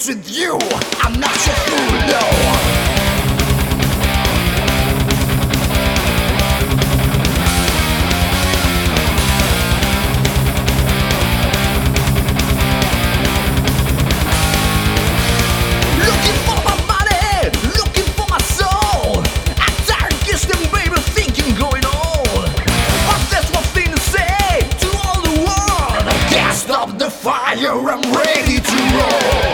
friends with you. I'm not your fool, no. I'm ready to roll.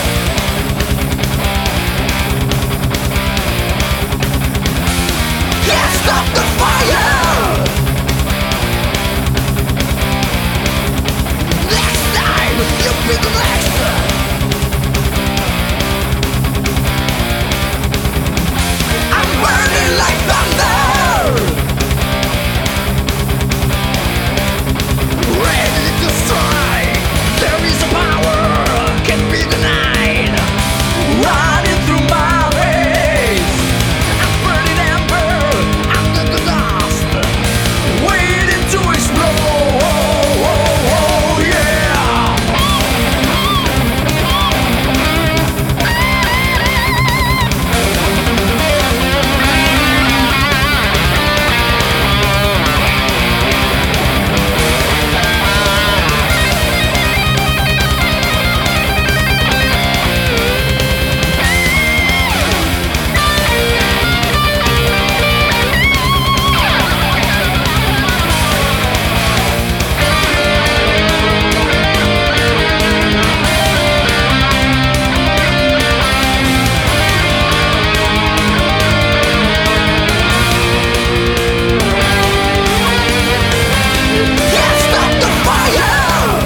Can't stop the fire. Next time you be the next. I'm burning like thunder, ready to strike. There is a power, can't be denied. Running through my veins, I'm burning amber under the dust, waiting to explode. Oh, yeah.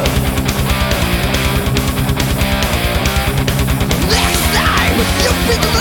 You